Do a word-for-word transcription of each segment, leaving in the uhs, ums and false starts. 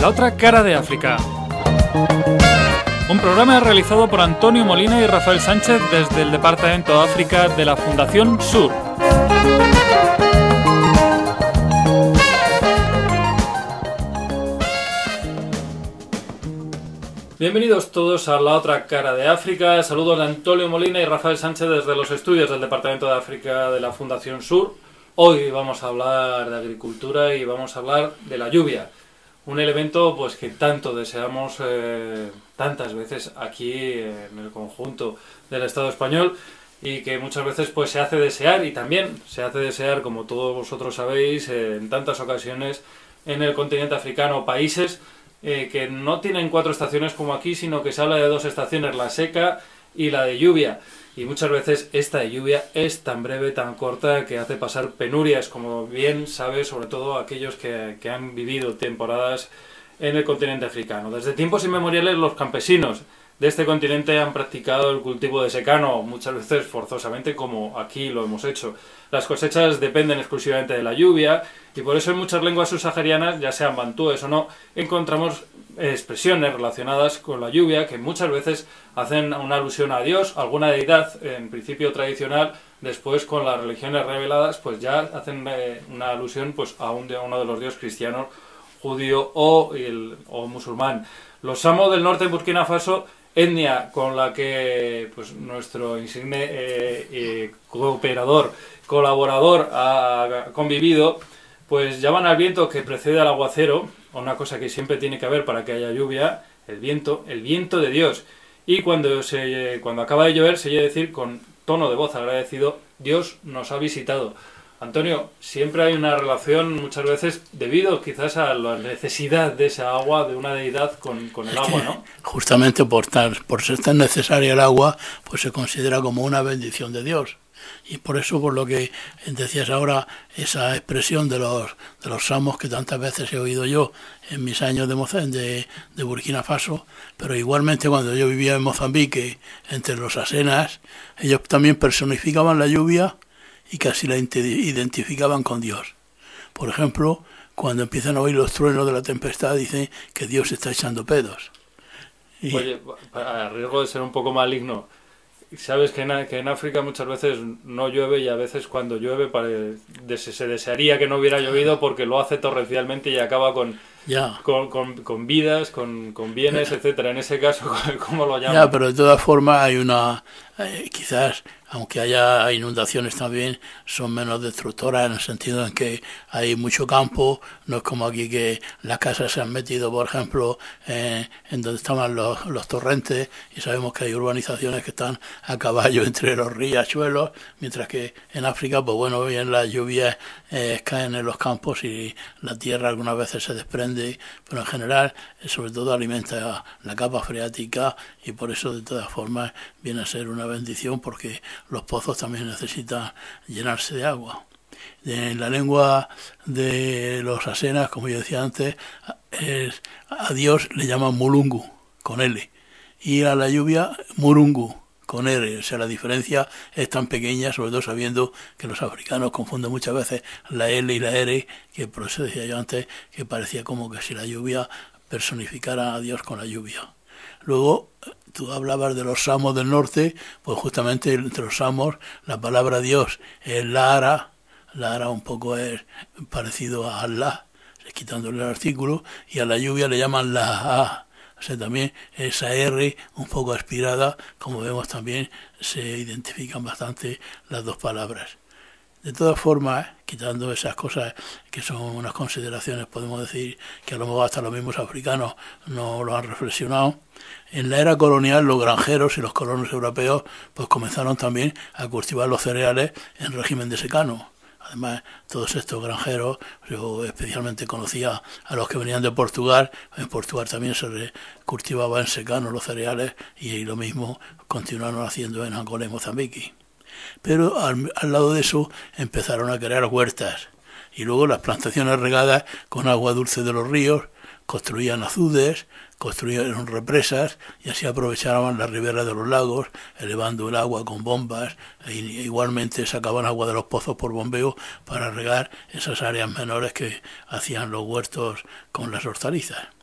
La otra cara de África. Un programa realizado por Antonio Molina y Rafael Sánchez desde el Departamento de África de la Fundación Sur. Bienvenidos todos a La otra cara de África. Saludos de Antonio Molina y Rafael Sánchez desde los estudios del Departamento de África de la Fundación Sur. Hoy vamos a hablar de agricultura y vamos a hablar de la lluvia. Un elemento pues que tanto deseamos eh, tantas veces aquí eh, en el conjunto del Estado español y que muchas veces pues se hace desear y también se hace desear, como todos vosotros sabéis, eh, en tantas ocasiones en el continente africano, países eh, que no tienen cuatro estaciones como aquí, sino que se habla de dos estaciones, la seca y la de lluvia. Y muchas veces esta de lluvia es tan breve, tan corta, que hace pasar penurias, como bien sabe, sobre todo aquellos que, que han vivido temporadas en el continente africano. Desde tiempos inmemoriales los campesinos de este continente han practicado el cultivo de secano, muchas veces forzosamente, como aquí lo hemos hecho. Las cosechas dependen exclusivamente de la lluvia, y por eso en muchas lenguas subsaharianas, ya sean bantúes o no, encontramos expresiones relacionadas con la lluvia que muchas veces hacen una alusión a Dios, alguna deidad en principio tradicional, después con las religiones reveladas pues ya hacen eh, una alusión pues a, un, a uno de los dioses cristianos, judío o, el, o musulmán. Los Samo del norte de Burkina Faso, etnia con la que pues nuestro insigne eh, eh, cooperador, colaborador ha convivido, pues llaman al viento que precede al aguacero, una cosa que siempre tiene que haber para que haya lluvia, el viento, el viento de Dios. Y cuando se cuando acaba de llover se oye decir con tono de voz agradecido, Dios nos ha visitado. Antonio, siempre hay una relación muchas veces debido quizás a la necesidad de esa agua, de una deidad con, con el agua, ¿no? Justamente por, tar, por ser tan necesaria el agua, pues se considera como una bendición de Dios. Y por eso, por lo que decías ahora, esa expresión de los de los samos que tantas veces he oído yo en mis años de, Moza, de, de Burkina Faso, pero igualmente cuando yo vivía en Mozambique, entre los asenas, ellos también personificaban la lluvia y casi la identificaban con Dios. Por ejemplo, cuando empiezan a oír los truenos de la tempestad, dicen que Dios está echando pedos. Y... Oye, a riesgo de ser un poco maligno, sabes que en, que en África muchas veces no llueve y a veces cuando llueve pare, de, se desearía que no hubiera llovido porque lo hace torrencialmente y acaba con, ya. con, con, con vidas, con, con bienes, ya. etcétera. En ese caso, ¿cómo lo llaman? Ya, pero de todas formas hay una, eh, quizás, aunque haya inundaciones también, son menos destructoras en el sentido en que hay mucho campo, no es como aquí que las casas se han metido, por ejemplo, eh, en donde estaban los, los torrentes, y sabemos que hay urbanizaciones que están a caballo entre los riachuelos, mientras que en África, pues bueno, bien las lluvias eh, caen en los campos y la tierra algunas veces se desprende, pero en general, eh, sobre todo alimenta la capa freática y por eso de todas formas viene a ser una bendición porque los pozos también necesitan llenarse de agua. En la lengua de los asenas, como yo decía antes, es, a Dios le llaman mulungu, con L, y a la lluvia murungu, con R. O sea, la diferencia es tan pequeña, sobre todo sabiendo que los africanos confunden muchas veces la L y la R, que por eso decía yo antes que parecía como que si la lluvia personificara a Dios con la lluvia. Luego, tú hablabas de los samos del norte, pues justamente entre los samos la palabra Dios es Lara, Lara un poco es parecido a Allah, quitándole el artículo, y a la lluvia le llaman la A, o sea, también esa R un poco aspirada, como vemos también se identifican bastante las dos palabras. De todas formas, quitando esas cosas que son unas consideraciones, podemos decir que a lo mejor hasta los mismos africanos no lo han reflexionado. En la era colonial, los granjeros y los colonos europeos pues comenzaron también a cultivar los cereales en régimen de secano. Además, todos estos granjeros, yo especialmente conocía a los que venían de Portugal. En Portugal también se cultivaba en secano los cereales y lo mismo continuaron haciendo en Angola y Mozambique. Pero al, al lado de eso empezaron a crear huertas y luego las plantaciones regadas con agua dulce de los ríos, construían azudes, construyeron represas y así aprovechaban las riberas de los lagos, elevando el agua con bombas, e igualmente sacaban agua de los pozos por bombeo para regar esas áreas menores que hacían los huertos con las hortalizas.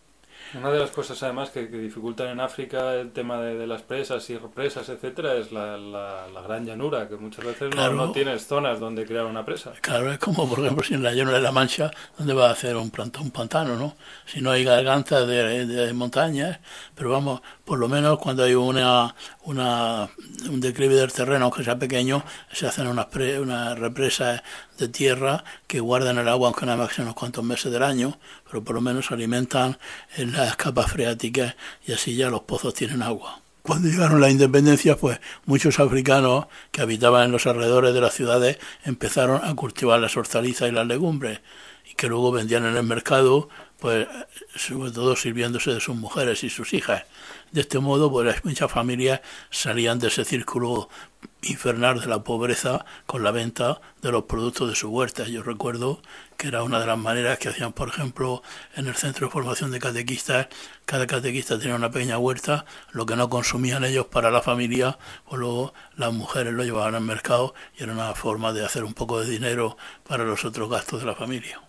Una de las cosas además que, que dificultan en África el tema de, de las presas y represas, etcétera, es la, la, la gran llanura, que muchas veces Claro, no, no tienes zonas donde crear una presa. claro, es como, por ejemplo, si en la llanura de la Mancha, ¿dónde va a hacer un, planta, un pantano, no? Si no hay gargantas de, de montañas, pero vamos, por lo menos cuando hay una, una un declive del terreno, aunque sea pequeño, se hacen unas, pre, unas represas de tierra que guardan el agua, aunque nada más que unos cuantos meses del año, pero por lo menos se alimentan en las capas freáticas y así ya los pozos tienen agua. Cuando llegaron las independencias, pues muchos africanos que habitaban en los alrededores de las ciudades empezaron a cultivar las hortalizas y las legumbres y que luego vendían en el mercado, pues sobre todo sirviéndose de sus mujeres y sus hijas. De este modo, pues muchas familias salían de ese círculo infernal de la pobreza con la venta de los productos de su huerta. Yo recuerdo que era una de las maneras que hacían, por ejemplo, en el centro de formación de catequistas. Cada catequista tenía una pequeña huerta, lo que no consumían ellos para la familia, pues luego las mujeres lo llevaban al mercado y era una forma de hacer un poco de dinero para los otros gastos de la familia.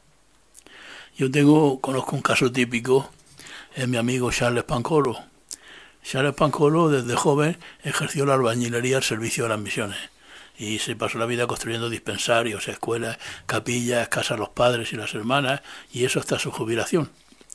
Yo tengo, conozco un caso típico, es mi amigo Charles Pancolo. Charles Pancolo, desde joven, ejerció la albañilería al servicio de las misiones y se pasó la vida construyendo dispensarios, escuelas, capillas, casas a los padres y las hermanas, y eso hasta su jubilación.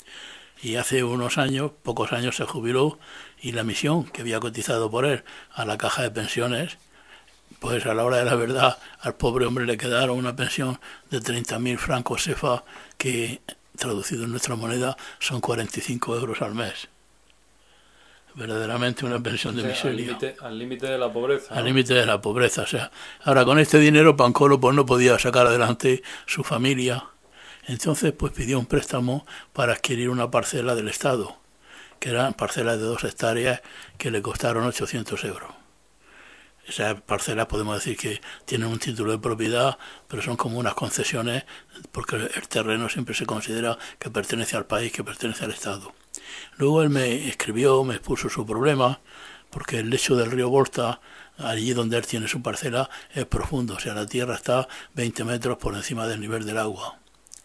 Y hace unos años, pocos años, se jubiló y la misión que había cotizado por él a la caja de pensiones, pues a la hora de la verdad al pobre hombre le quedaron una pensión de treinta mil francos C F A, que traducido en nuestra moneda son cuarenta y cinco euros al mes. Verdaderamente una pensión de, o sea, miseria. Al límite de la pobreza. ¿no? Al límite de la pobreza. O sea, ahora con este dinero Pancolo pues no podía sacar adelante su familia. Entonces pues pidió un préstamo para adquirir una parcela del Estado, que eran parcelas de dos hectáreas que le costaron ochocientos euros. Esas parcelas podemos decir que tienen un título de propiedad, pero son como unas concesiones, porque el terreno siempre se considera que pertenece al país, que pertenece al Estado. Luego él me escribió, me expuso su problema, porque el lecho del río Volta, allí donde él tiene su parcela, es profundo, o sea, la tierra está veinte metros por encima del nivel del agua.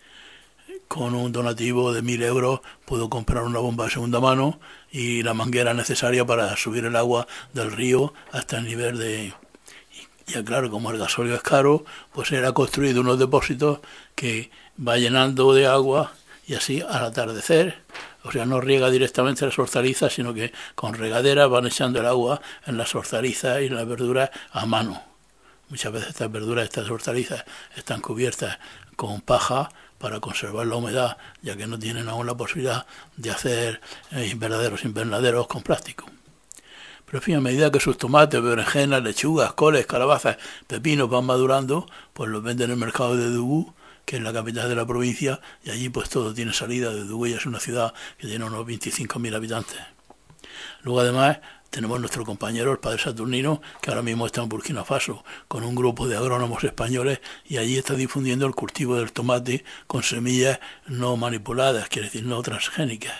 Con un donativo de mil euros pudo comprar una bomba de segunda mano y la manguera necesaria para subir el agua del río hasta el nivel de... Y ya claro, como el gasóleo es caro, pues él ha construido unos depósitos que va llenando de agua y así al atardecer, o sea, no riega directamente las hortalizas, sino que con regaderas van echando el agua en las hortalizas y las verduras a mano. Muchas veces estas verduras, estas hortalizas, están cubiertas con paja para conservar la humedad, ya que no tienen aún la posibilidad de hacer eh, verdaderos invernaderos con plástico. Pero en fin, a medida que sus tomates, berenjenas, lechugas, coles, calabazas, pepinos van madurando, pues los venden en el mercado de Dubú, que es la capital de la provincia, y allí pues todo tiene salida. De Dubú es una ciudad que tiene unos veinticinco mil habitantes. Luego además tenemos nuestro compañero, el padre Saturnino, que ahora mismo está en Burkina Faso, con un grupo de agrónomos españoles, y allí está difundiendo el cultivo del tomate con semillas no manipuladas, quiere decir no transgénicas.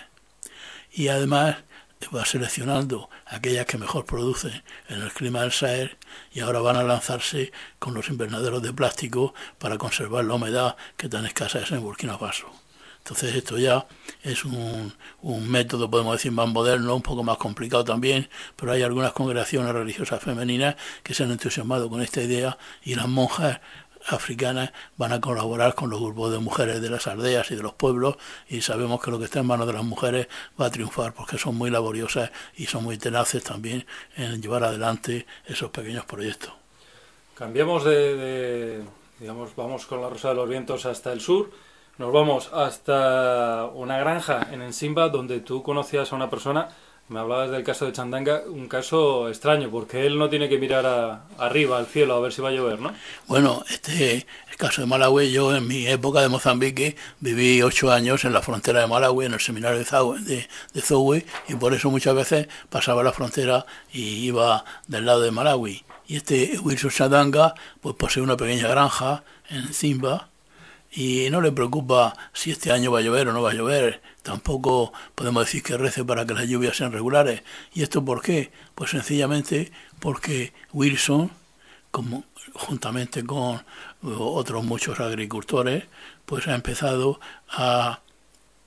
Y además va seleccionando aquellas que mejor producen en el clima del Sahel, y ahora van a lanzarse con los invernaderos de plástico para conservar la humedad que tan escasa es en Burkina Faso. Entonces esto ya es un, un método, podemos decir, más moderno, un poco más complicado también, pero hay algunas congregaciones religiosas femeninas que se han entusiasmado con esta idea, y las monjas africanas van a colaborar con los grupos de mujeres de las aldeas y de los pueblos, y sabemos que lo que está en manos de las mujeres va a triunfar, porque son muy laboriosas y son muy tenaces también en llevar adelante esos pequeños proyectos. Cambiamos de, de digamos, vamos con la Rosa de los Vientos hasta el sur. Nos vamos hasta una granja en Nsimba, donde tú conocías a una persona. Me hablabas del caso de Chandanga, un caso extraño, porque él no tiene que mirar a, arriba, al cielo, a ver si va a llover, ¿no? Bueno, este el caso de Malawi, yo en mi época de Mozambique viví ocho años en la frontera de Malawi, en el seminario de, Zawe, de, de Zowe, y por eso muchas veces pasaba la frontera y iba del lado de Malawi. Y este Wilson Chandanga pues posee una pequeña granja en Nsimba, y no le preocupa si este año va a llover o no va a llover. Tampoco podemos decir que rece para que las lluvias sean regulares. ¿Y esto por qué? Pues sencillamente porque Wilson, como, juntamente con otros muchos agricultores, pues ha empezado a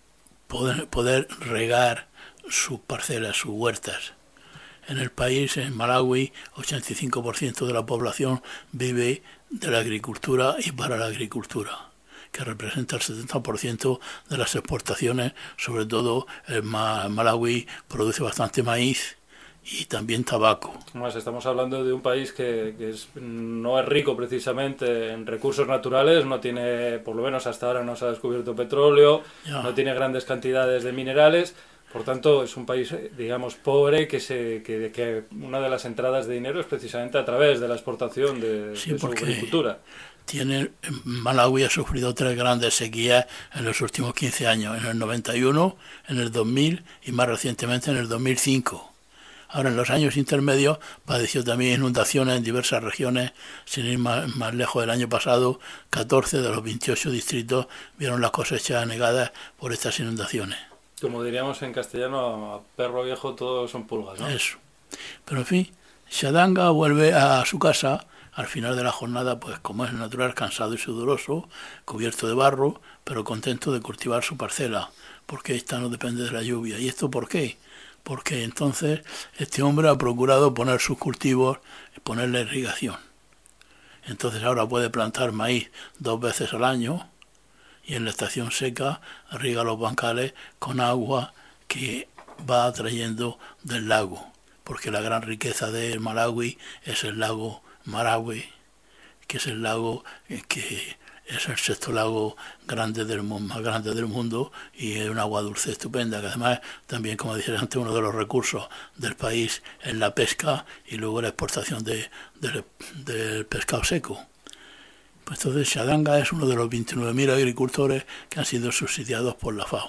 poder, poder regar sus parcelas, sus huertas. En el país, en Malawi, ochenta y cinco por ciento de la población vive de la agricultura y para la agricultura, que representa el setenta por ciento de las exportaciones. Sobre todo el Malawi produce bastante maíz y también tabaco. Más, estamos hablando de un país que, que es, no es rico precisamente en recursos naturales, no tiene, por lo menos hasta ahora no se ha descubierto petróleo, ya. No tiene grandes cantidades de minerales. Por tanto, es un país, digamos, pobre, que se que, que una de las entradas de dinero es precisamente a través de la exportación de, sí, de su agricultura. Tiene, Malawi ha sufrido tres grandes sequías en los últimos quince años, en el noventa y uno, en el dos mil y más recientemente en el dos mil cinco. Ahora, en los años intermedios, padeció también inundaciones en diversas regiones. Sin ir más, más lejos, del año pasado, catorce de los veintiocho distritos vieron las cosechas anegadas por estas inundaciones. Como diríamos en castellano, a perro viejo todos son pulgas, ¿no? Eso. Pero en fin, Shadanga vuelve a su casa al final de la jornada, pues como es natural, cansado y sudoroso, cubierto de barro, pero contento de cultivar su parcela, porque esta no depende de la lluvia. ¿Y esto por qué? Porque entonces este hombre ha procurado poner sus cultivos, ponerle irrigación. Entonces ahora puede plantar maíz dos veces al año, y en la estación seca riega los bancales con agua que va atrayendo del lago, porque la gran riqueza de Malawi es el lago Marawi, que es el lago que es el sexto lago grande del mundo, más grande del mundo, y es un agua dulce estupenda, que además también, como dije antes, uno de los recursos del país es la pesca y luego la exportación de, de, del pescado seco. Pues entonces Shadanga es uno de los veintinueve mil agricultores que han sido subsidiados por la FAO.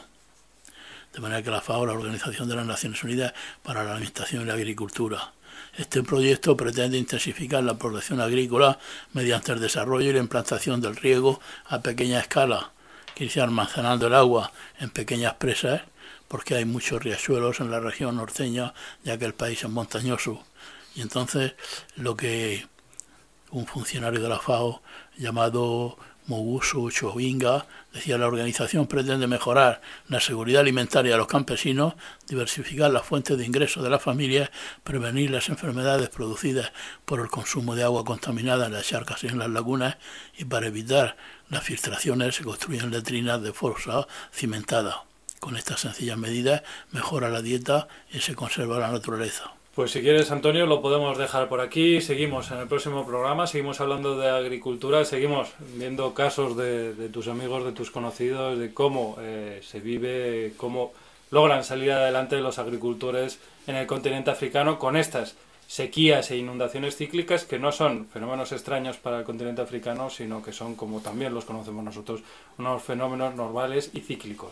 De manera que la FAO, la Organización de las Naciones Unidas para la Alimentación y la Agricultura. Este proyecto pretende intensificar la producción agrícola mediante el desarrollo y la implantación del riego a pequeña escala, que irse almacenando el agua en pequeñas presas, porque hay muchos riachuelos en la región norteña, ya que el país es montañoso. Y entonces lo que un funcionario de la FAO llamado Mogusu Chowinga decía: la organización pretende mejorar la seguridad alimentaria de los campesinos, diversificar las fuentes de ingresos de las familias, prevenir las enfermedades producidas por el consumo de agua contaminada en las charcas y en las lagunas, y para evitar las filtraciones se construyen letrinas de fosa cimentada. Con estas sencillas medidas mejora la dieta y se conserva la naturaleza. Pues si quieres, Antonio, lo podemos dejar por aquí. Seguimos en el próximo programa, seguimos hablando de agricultura, seguimos viendo casos de, de tus amigos, de tus conocidos, de cómo eh, se vive, cómo logran salir adelante los agricultores en el continente africano con estas sequías e inundaciones cíclicas que no son fenómenos extraños para el continente africano, sino que son, como también los conocemos nosotros, unos fenómenos normales y cíclicos.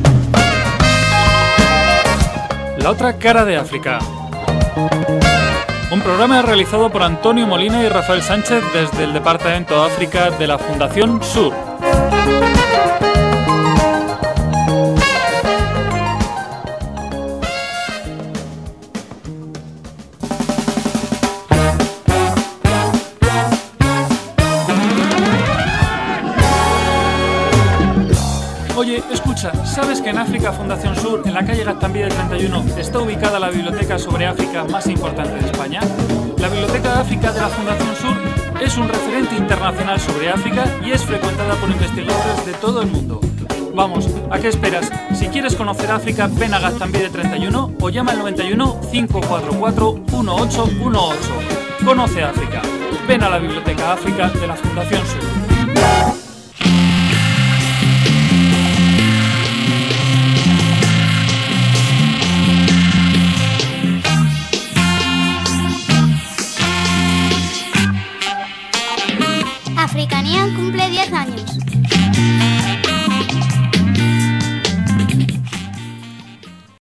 La otra cara de África. Un programa realizado por Antonio Molina y Rafael Sánchez desde el Departamento de África de la Fundación Sur. Oye, escucha, ¿sabes que en África Fundación Sur, en la calle Gaztambide treinta y uno, está ubicada la biblioteca sobre África más importante de España? La Biblioteca de África de la Fundación Sur es un referente internacional sobre África y es frecuentada por investigadores de todo el mundo. Vamos, ¿a qué esperas? Si quieres conocer África, ven a Gaztambide treinta y uno o llama al noventa y uno, cinco cuatro cuatro, uno ocho uno ocho. Conoce África. Ven a la Biblioteca África de la Fundación Sur. Africanía cumple diez años.